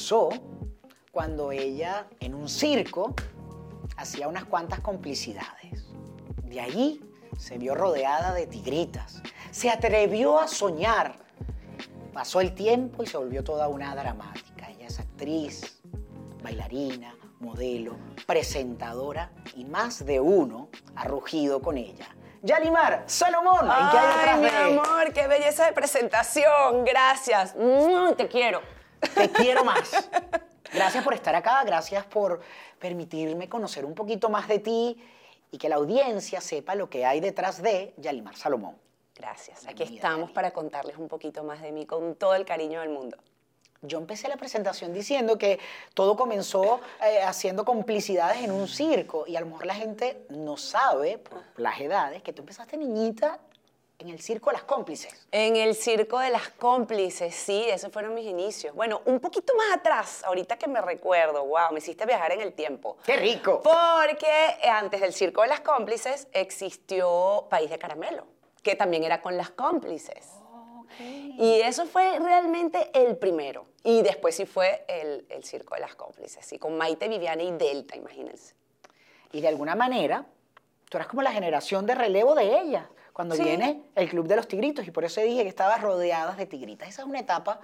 comenzó cuando ella, en un circo, hacía unas cuantas complicidades. De ahí se vio rodeada de tigritas. Se atrevió a soñar. Pasó el tiempo y se volvió toda una dramática. Ella es actriz, bailarina, modelo, presentadora y más de uno ha rugido con ella. Yalimar Salomón, ¿en qué hay detrás mi de...? amor, qué belleza de presentación. Gracias. Te quiero. Te quiero más. Gracias por estar acá, gracias por permitirme conocer un poquito más de ti y que la audiencia sepa lo que hay detrás de Yalimar Salomón. Gracias. Aquí estamos para contarles un poquito más de mí con todo el cariño del mundo. Yo empecé la presentación diciendo que todo comenzó haciendo complicidades en un circo y a lo mejor la gente no sabe, por las edades, que tú empezaste niñita en el circo Las Cómplices. En el circo de Las Cómplices, sí, esos fueron mis inicios. Bueno, un poquito más atrás, ahorita que me recuerdo, wow, me hiciste viajar en el tiempo. ¡Qué rico! Porque antes del circo de Las Cómplices existió País de Caramelo, que también era con Las Cómplices. Okay. Y eso fue realmente el primero. Y después sí fue el circo de Las Cómplices, sí, con Maite, Viviana y Delta, imagínense. Y de alguna manera, tú eras como la generación de relevo de ella, cuando Sí. viene el Club de los Tigritos, y por eso dije que estabas rodeada de tigritas. Esa es una etapa.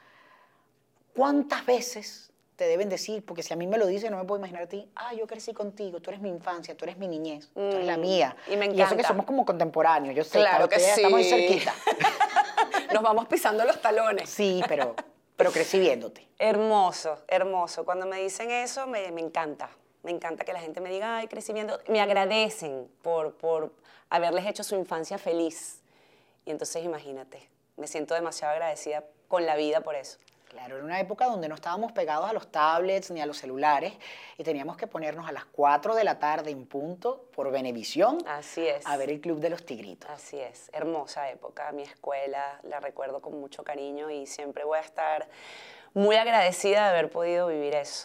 ¿Cuántas veces te deben decir? Porque si a mí me lo dicen, no me puedo imaginar a ti. Ah, yo crecí contigo, tú eres mi infancia, tú eres mi niñez, tú eres la mía. Y me Y eso que encanta. somos como contemporáneos, yo sé. Claro que ustedes sí. Estamos ahí cerquita. Nos vamos pisando los talones. Sí, pero crecí viéndote. Hermoso, hermoso. Cuando me dicen eso, me encanta. Me encanta que la gente me diga, ay, crecí viendo. Me agradecen por haberles hecho su infancia feliz. Y entonces, imagínate, me siento demasiado agradecida con la vida por eso. Claro, era una época donde no estábamos pegados a los tablets ni a los celulares y teníamos que ponernos a las 4 de la tarde en punto por Venevisión Así es. a ver el Club de los Tigritos. Así es, hermosa época. Mi escuela la recuerdo con mucho cariño y siempre voy a estar muy agradecida de haber podido vivir eso.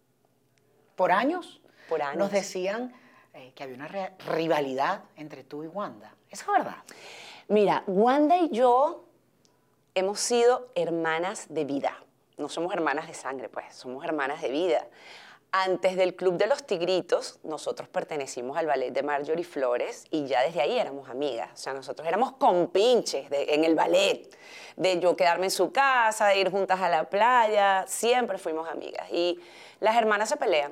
Por años, Por años. nos decían que había una rivalidad entre tú y Wanda. ¿Eso es verdad? Mira, Wanda y yo hemos sido hermanas de vida. No somos hermanas de sangre, pues, somos hermanas de vida. Antes del Club de los Tigritos, nosotros pertenecimos al ballet de Marjorie Flores y ya desde ahí éramos amigas. O sea, nosotros éramos compinches en el ballet, de yo quedarme en su casa, de ir juntas a la playa, siempre fuimos amigas. Y las hermanas se pelean.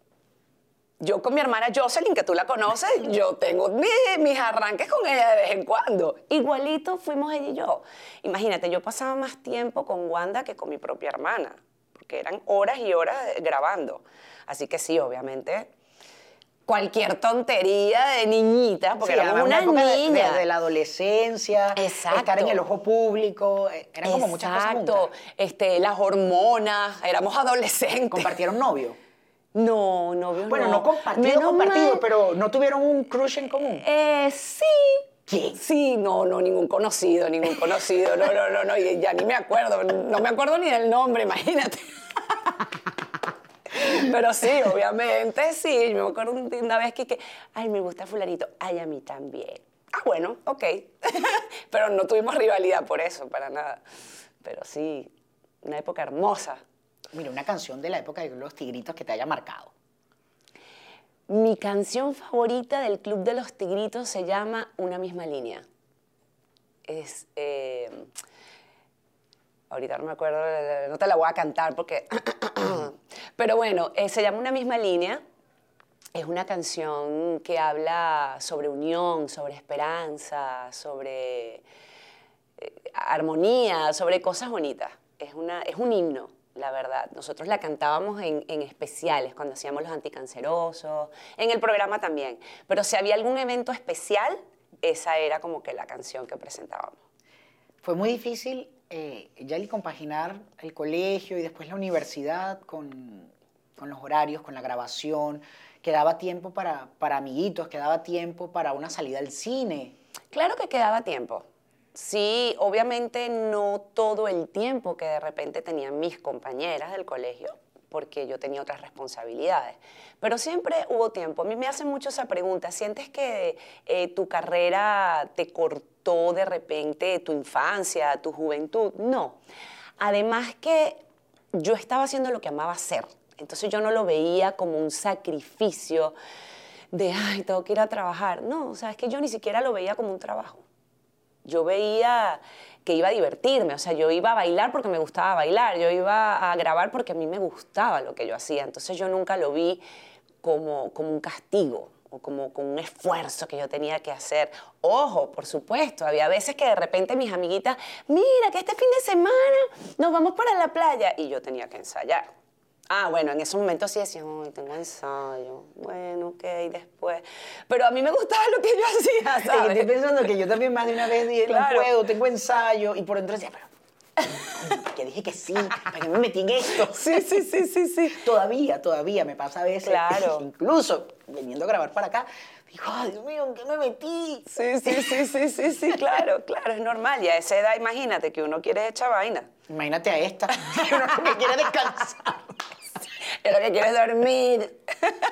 Yo con mi hermana Jocelyn, que tú la conoces, yo tengo mis arranques con ella de vez en cuando. Igualito fuimos ella y yo. Imagínate, yo pasaba más tiempo con Wanda que con mi propia hermana, porque eran horas y horas grabando. Así que sí, obviamente, cualquier tontería de niñita, porque Sí, éramos además, una época niña. de la adolescencia, Exacto. estar en el ojo público, eran como muchas cosas Exacto. juntas. Las hormonas, éramos adolescentes. ¿Compartieron novio? No, novios Bueno, no. no compartido, Menos mal. pero ¿no tuvieron un crush en común? Sí. ¿Quién? Sí, no, ningún conocido, no, y ya ni me acuerdo, no me acuerdo ni del nombre, imagínate. Pero sí, obviamente, sí, me acuerdo una vez que, ay, me gusta fulanito, ay, a mí también. Ah, bueno, ok. Pero no tuvimos rivalidad por eso, para nada. Pero sí, una época hermosa. Mira, una canción de la época de los Tigritos que te haya marcado. Mi canción favorita del Club de los Tigritos se llama Una misma línea. Ahorita no me acuerdo, no te la voy a cantar porque... Pero bueno, se llama Una misma línea. Es una canción que habla sobre unión, sobre esperanza, sobre armonía, sobre cosas bonitas. Es un himno. La verdad, nosotros la cantábamos en especiales, cuando hacíamos los anticancerosos, en el programa también. Pero si había algún evento especial, esa era como que la canción que presentábamos. Fue muy difícil, Yali, compaginar el colegio y después la universidad con los horarios, con la grabación. Quedaba tiempo para amiguitos, quedaba tiempo para una salida al cine. Claro que quedaba tiempo. Sí, obviamente no todo el tiempo que de repente tenían mis compañeras del colegio, porque yo tenía otras responsabilidades. Pero siempre hubo tiempo. A mí me hacen mucho esa pregunta. ¿Sientes que tu carrera te cortó de repente tu infancia, tu juventud? No. Además que yo estaba haciendo lo que amaba hacer. Entonces yo no lo veía como un sacrificio de, ay, tengo que ir a trabajar. No, o sea, es que yo ni siquiera lo veía como un trabajo. Yo veía que iba a divertirme, o sea, yo iba a bailar porque me gustaba bailar, yo iba a grabar porque a mí me gustaba lo que yo hacía. Entonces yo nunca lo vi como un castigo o como un esfuerzo que yo tenía que hacer. Ojo, por supuesto, había veces que de repente mis amiguitas, mira, que este fin de semana nos vamos para la playa, y yo tenía que ensayar. Ah, bueno, en ese momento sí decía, ay, tengo ensayo. Bueno, ok, después. Pero a mí me gustaba lo que yo hacía, ¿sabes? Estoy pensando que yo también más de una vez dije, Claro. no puedo, tengo ensayo, y por dentro decía, pero que dije que sí, ¿para qué me metí en esto? Sí. Todavía me pasa a veces. Claro. Incluso viniendo a grabar para acá, digo, ay, Dios mío, ¿en qué me metí? Sí, claro, es normal. Y a esa edad, imagínate que uno quiere echar vaina. Imagínate a esta, que uno lo que quiere descansar. Es lo que quieres dormir.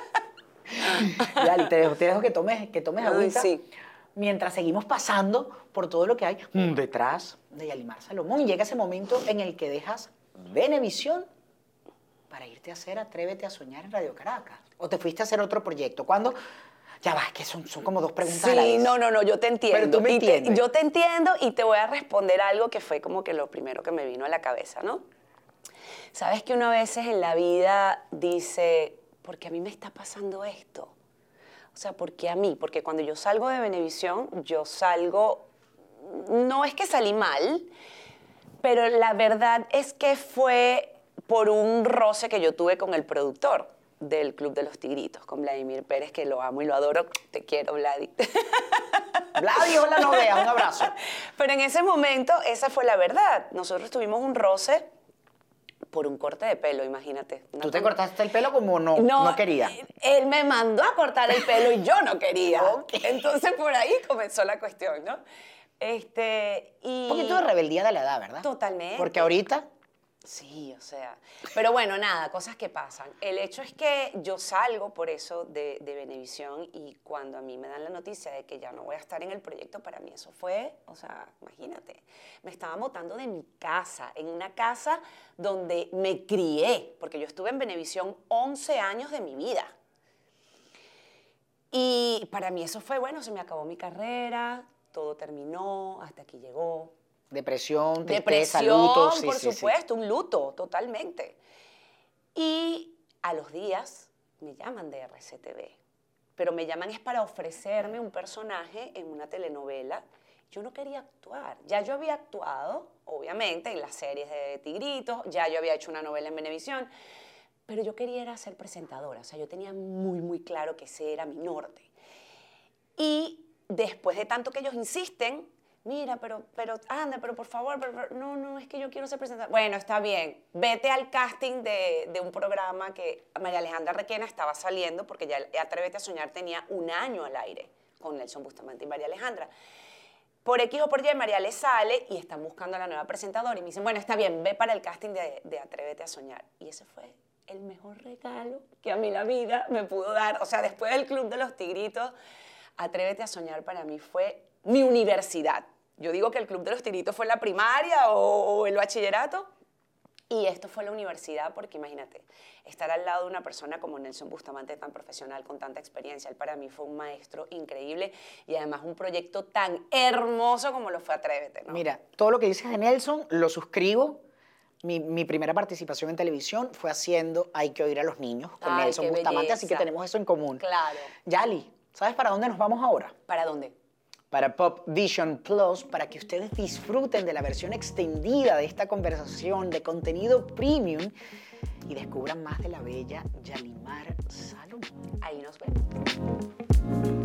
Dale, te dejo que tomes Ay, agüita. sí. Mientras seguimos pasando por todo lo que hay detrás de Yalimar Salomón. Y llega ese momento en el que dejas Venevisión para irte a hacer Atrévete a Soñar en Radio Caracas. ¿O te fuiste a hacer otro proyecto? ¿Cuándo? Ya va, es que son como dos preguntas a la Sí, vez. no, yo te entiendo. Pero tú me entiendes. Yo te entiendo y te voy a responder algo que fue como que lo primero que me vino a la cabeza, ¿no? Sabes que uno a veces en la vida dice, ¿por qué a mí me está pasando esto? O sea, ¿por qué a mí? Porque cuando yo salgo de Venevisión, yo salgo, no es que salí mal, pero la verdad es que fue por un roce que yo tuve con el productor del Club de los Tigritos, con Vladimir Pérez, que lo amo y lo adoro. Te quiero, Vladi. Vladi, hola Novea, un abrazo. Pero en ese momento, esa fue la verdad. Nosotros tuvimos un roce por un corte de pelo, imagínate. ¿Tú te cortaste el pelo como no quería? Él me mandó a cortar el pelo y yo no quería. Ok. Entonces por ahí comenzó la cuestión, ¿no? Un poquito de rebeldía de la edad, ¿verdad? Totalmente. Porque ahorita... Sí, o sea, pero bueno, nada, cosas que pasan. El hecho es que yo salgo por eso de Venevisión, y cuando a mí me dan la noticia de que ya no voy a estar en el proyecto, para mí eso fue, o sea, imagínate, me estaban botando de mi casa, en una casa donde me crié, porque yo estuve en Venevisión 11 años de mi vida. Y para mí eso fue, bueno, se me acabó mi carrera, todo terminó, hasta aquí llegó. Depresión, tristeza, Depresión, luto. Sí, por sí, supuesto, un luto, totalmente. Y a los días me llaman de RCTV, pero me llaman es para ofrecerme un personaje en una telenovela. Yo no quería actuar. Ya yo había actuado, obviamente, en las series de Tigritos, ya yo había hecho una novela en Venevisión, pero yo quería era ser presentadora. O sea, yo tenía muy claro que ese era mi norte. Y después de tanto que ellos insisten, mira, pero anda, pero por favor, no, es que yo quiero ser presentadora. Bueno, está bien, vete al casting de un programa que María Alejandra Requena estaba saliendo, porque ya Atrévete a Soñar tenía un año al aire con Nelson Bustamante y María Alejandra. Por X o por Y, María le sale y están buscando a la nueva presentadora y me dicen, bueno, está bien, ve para el casting de Atrévete a Soñar. Y ese fue el mejor regalo que a mí la vida me pudo dar. O sea, después del Club de los Tigritos, Atrévete a Soñar para mí fue mi universidad. Yo digo que el Club de los Tigritos fue la primaria o el bachillerato, y esto fue la universidad, porque imagínate, estar al lado de una persona como Nelson Bustamante, tan profesional, con tanta experiencia, él para mí fue un maestro increíble, y además un proyecto tan hermoso como lo fue Atrévete, ¿no? Mira, todo lo que dices de Nelson lo suscribo. Mi primera participación en televisión fue haciendo Hay que oír a los niños con Ay, Nelson qué Bustamante, así que belleza. tenemos eso en común. Claro. Yali, ¿sabes para dónde nos vamos ahora? ¿Para dónde? Para Pop Vision Plus, para que ustedes disfruten de la versión extendida de esta conversación de contenido premium y descubran más de la bella Yalimar Salomón. Ahí nos vemos.